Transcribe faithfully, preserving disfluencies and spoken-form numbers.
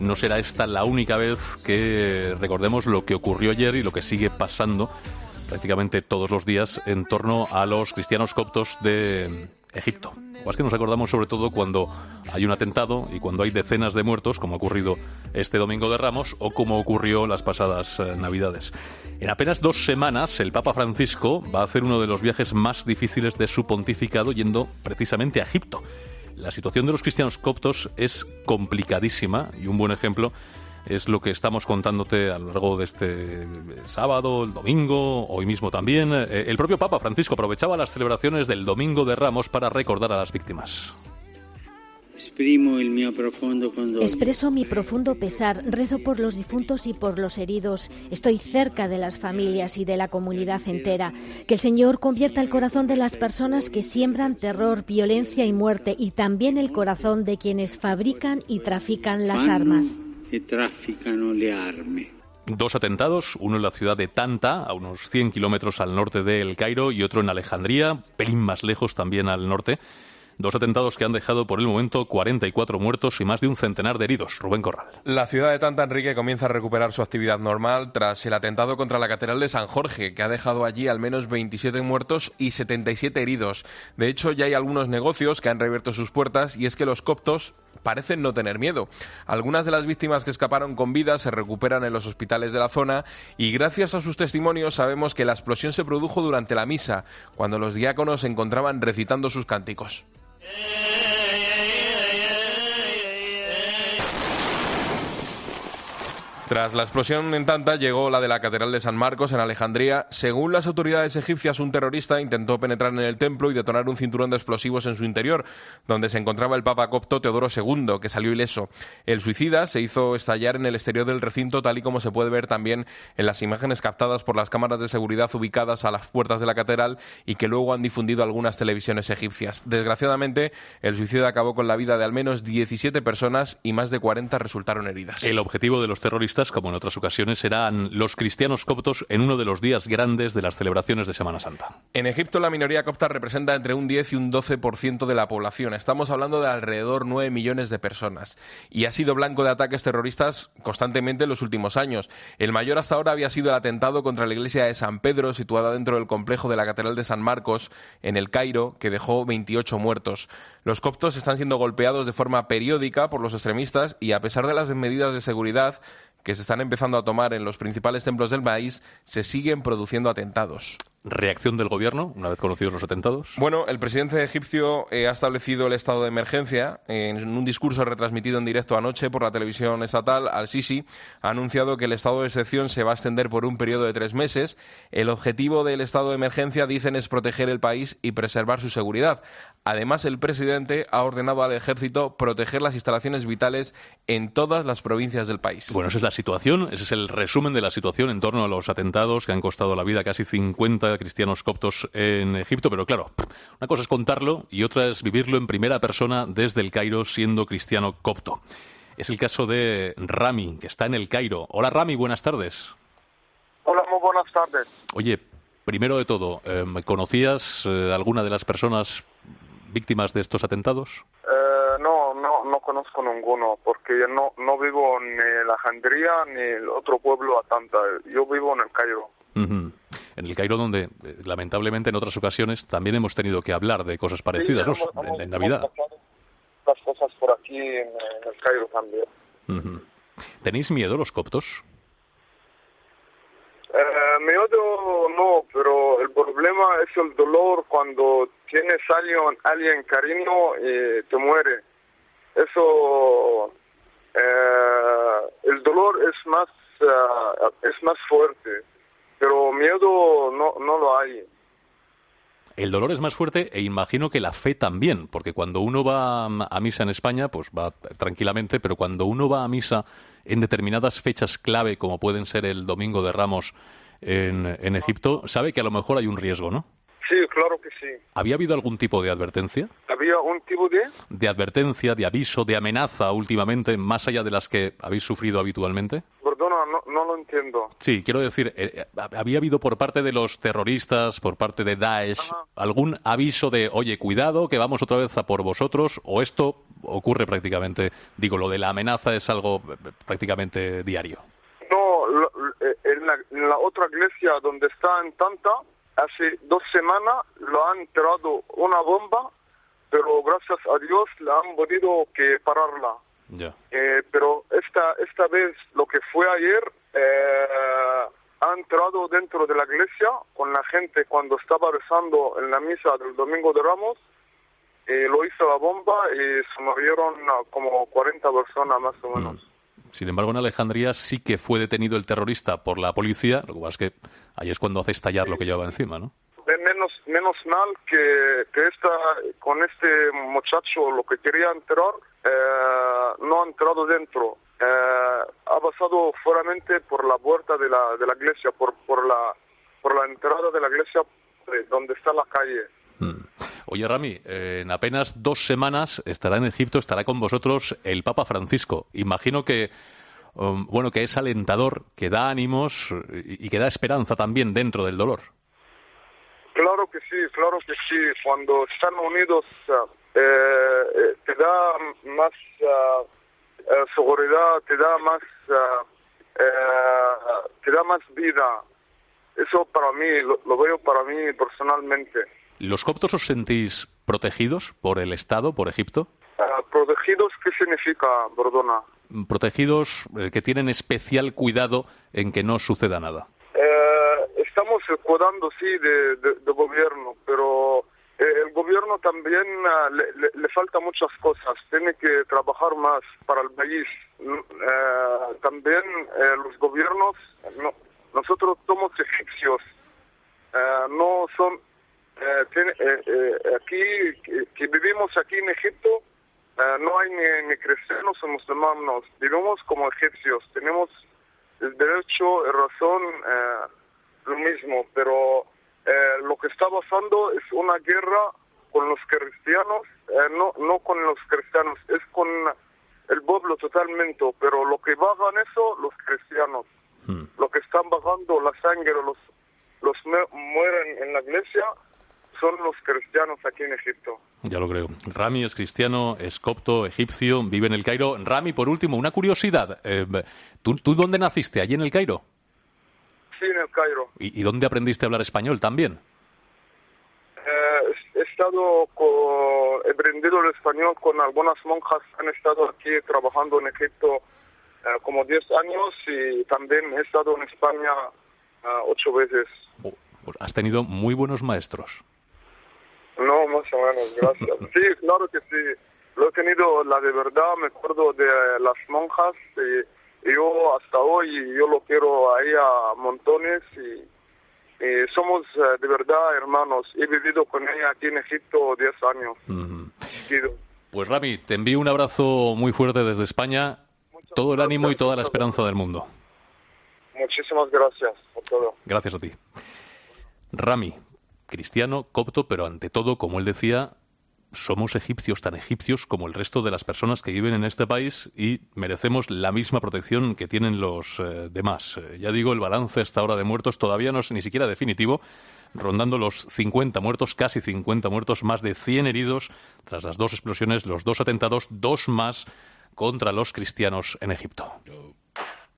No será esta la única vez que recordemos lo que ocurrió ayer y lo que sigue pasando prácticamente todos los días en torno a los cristianos coptos de Egipto. O es que nos acordamos sobre todo cuando hay un atentado y cuando hay decenas de muertos, como ha ocurrido este Domingo de Ramos o como ocurrió las pasadas eh, Navidades. En apenas dos semanas, el Papa Francisco va a hacer uno de los viajes más difíciles de su pontificado, yendo precisamente a Egipto. La situación de los cristianos coptos es complicadísima y un buen ejemplo es lo que estamos contándote a lo largo de este sábado, el domingo, hoy mismo también. El propio Papa Francisco aprovechaba las celebraciones del Domingo de Ramos para recordar a las víctimas. Expreso mi profundo pesar, rezo por los difuntos y por los heridos. Estoy cerca de las familias y de la comunidad entera. Que el Señor convierta el corazón de las personas que siembran terror, violencia y muerte, y también el corazón de quienes fabrican y trafican las armas. Dos atentados, uno en la ciudad de Tanta, a unos cien kilómetros al norte de El Cairo, y otro en Alejandría, pelín más lejos también al norte. Dos atentados que han dejado por el momento cuarenta y cuatro muertos y más de un centenar de heridos. Rubén Corral. La ciudad de Tanta, Enrique, comienza a recuperar su actividad normal tras el atentado contra la Catedral de San Jorge, que ha dejado allí al menos veintisiete muertos y setenta y siete heridos. De hecho, ya hay algunos negocios que han reabierto sus puertas, y es que los coptos parecen no tener miedo. Algunas de las víctimas que escaparon con vida se recuperan en los hospitales de la zona, y gracias a sus testimonios sabemos que la explosión se produjo durante la misa, cuando los diáconos se encontraban recitando sus cánticos. Tras la explosión en Tanta llegó la de la Catedral de San Marcos en Alejandría. Según las autoridades egipcias, un terrorista intentó penetrar en el templo y detonar un cinturón de explosivos en su interior, donde se encontraba el Papa copto Teodoro segundo, que salió ileso. El suicida se hizo estallar en el exterior del recinto, tal y como se puede ver también en las imágenes captadas por las cámaras de seguridad ubicadas a las puertas de la catedral y que luego han difundido algunas televisiones egipcias. Desgraciadamente, el suicida acabó con la vida de al menos diecisiete personas y más de cuarenta resultaron heridas. El objetivo de los terroristas, como en otras ocasiones, serán los cristianos coptos en uno de los días grandes de las celebraciones de Semana Santa. En Egipto, la minoría copta representa entre un diez y un doce por ciento de la población. Estamos hablando de alrededor nueve millones de personas. Y ha sido blanco de ataques terroristas constantemente en los últimos años. El mayor hasta ahora había sido el atentado contra la iglesia de San Pedro, situada dentro del complejo de la Catedral de San Marcos, en El Cairo, que dejó veintiocho muertos. Los coptos están siendo golpeados de forma periódica por los extremistas y, a pesar de las medidas de seguridad que se están empezando a tomar en los principales templos del país, se siguen produciendo atentados. ¿Reacción del gobierno una vez conocidos los atentados? Bueno, el presidente egipcio eh, ha establecido el estado de emergencia. En un discurso retransmitido en directo anoche por la televisión estatal, Al-Sisi ha anunciado que el estado de excepción se va a extender por un periodo de tres meses. El objetivo del estado de emergencia, dicen, es proteger el país y preservar su seguridad. Además, el presidente ha ordenado al ejército proteger las instalaciones vitales en todas las provincias del país. Bueno, esa es la situación, ese es el resumen de la situación en torno a los atentados que han costado la vida a casi cincuenta cristianos coptos en Egipto, pero claro, una cosa es contarlo y otra es vivirlo en primera persona desde El Cairo siendo cristiano copto. Es el caso de Rami, que está en El Cairo. Hola Rami, buenas tardes. Hola, muy buenas tardes. Oye, primero de todo, eh, ¿conocías eh, alguna de las personas víctimas de estos atentados? Eh, no, no, no conozco ninguno, porque no, no vivo ni en Alejandría ni en el otro pueblo a Tanta. Yo vivo en El Cairo. Uh-huh. En El Cairo, donde eh, lamentablemente en otras ocasiones también hemos tenido que hablar de cosas parecidas, sí, ¿no? Hemos, en, en Navidad. Las cosas por aquí en, en El Cairo también. Uh-huh. ¿Tenéis miedo los coptos? Eh, miedo no, pero el problema es el dolor cuando tienes a alguien, alguien cariño y te muere. Eso, eh, el dolor es más, uh, es más fuerte. Pero miedo no, no lo hay. El dolor es más fuerte e imagino que la fe también, porque cuando uno va a misa en España, pues va tranquilamente, pero cuando uno va a misa en determinadas fechas clave, como pueden ser el Domingo de Ramos en, en Egipto, sabe que a lo mejor hay un riesgo, ¿no? Sí, claro que sí. ¿Había habido algún tipo de advertencia? ¿Había un tipo de...? De advertencia, de aviso, de amenaza últimamente, más allá de las que habéis sufrido habitualmente. Perdona, no, no lo entiendo. Sí, quiero decir, eh, ¿había habido por parte de los terroristas, por parte de Daesh, Ajá. algún aviso de, oye, cuidado, que vamos otra vez a por vosotros? ¿O esto ocurre prácticamente, digo, lo de la amenaza es algo prácticamente diario? No, lo- en la, en la otra iglesia donde está en Tanta, hace dos semanas lo han tirado una bomba, pero gracias a Dios le han podido que pararla. Ya. Eh, pero esta esta vez, lo que fue ayer, eh, ha entrado dentro de la iglesia con la gente cuando estaba rezando en la misa del Domingo de Ramos, eh, lo hizo la bomba y se murieron ah, como cuarenta personas más o menos. Sin embargo, en Alejandría sí que fue detenido el terrorista por la policía, lo que pasa es que ahí es cuando hace estallar lo que llevaba encima, ¿no? De menos menos mal que, que esta, con este muchacho lo que quería entrar, eh, no ha entrado dentro. Eh, ha pasado fueramente por la puerta de la de la iglesia, por por la por la entrada de la iglesia, eh, donde está la calle. Mm. Oye, Rami, eh, en apenas dos semanas estará en Egipto, estará con vosotros el Papa Francisco. Imagino que, um, bueno, que es alentador, que da ánimos y, y que da esperanza también dentro del dolor. Claro que sí, claro que sí. Cuando están unidos, eh, eh, te da más uh, eh, seguridad, te da más, uh, eh, te da más vida. Eso para mí, lo, lo veo para mí personalmente. ¿Los coptos os sentís protegidos por el Estado, por Egipto? Uh, ¿Protegidos qué significa, Bordona? Protegidos eh, que tienen especial cuidado en que no suceda nada. Eh, estamos cuidando, sí, de, de, de gobierno, pero eh, el gobierno también uh, le, le, le falta muchas cosas. Tiene que trabajar más para el país. Eh, también eh, los gobiernos, no, nosotros somos egipcios, eh, no son... Eh, tiene, eh, eh, aquí, que, que vivimos aquí en Egipto, eh, no hay ni, ni cristianos ni musulmanes, vivimos como egipcios, tenemos el derecho y razón, eh, lo mismo, pero eh, lo que está pasando es una guerra con los cristianos, eh, no no con los cristianos, es con el pueblo totalmente, pero lo que bajan eso, los cristianos, hmm. lo que están bajando la sangre, los, los mueren en la iglesia, son los cristianos aquí en Egipto. Ya lo creo. Rami es cristiano, es copto, egipcio, vive en el Cairo. Rami, por último, una curiosidad. Eh, ¿tú, ¿Tú dónde naciste? ¿Allí en el Cairo? Sí, en el Cairo. ¿Y, y dónde aprendiste a hablar español también? Eh, he estado, con, he aprendido el español con algunas monjas que han estado aquí trabajando en Egipto eh, como diez años y también he estado en España eh, ocho veces. Oh, pues has tenido muy buenos maestros. No, más o menos, gracias. Sí, claro que sí. Lo he tenido, la de verdad, me acuerdo de las monjas y, y yo hasta hoy, yo lo quiero a ella a montones y, y somos de verdad hermanos. He vivido con ella aquí en Egipto diez años. Uh-huh. Pues Rami, te envío un abrazo muy fuerte desde España, muchas todo el ánimo y toda la esperanza del mundo. Muchísimas gracias por todo. Gracias a ti. Rami, cristiano, copto, pero ante todo, como él decía, somos egipcios, tan egipcios como el resto de las personas que viven en este país y merecemos la misma protección que tienen los eh, demás. Eh, ya digo, el balance hasta ahora de muertos todavía no es ni siquiera definitivo, rondando los cincuenta muertos, casi cincuenta muertos, más de cien heridos tras las dos explosiones, los dos atentados, dos más contra los cristianos en Egipto.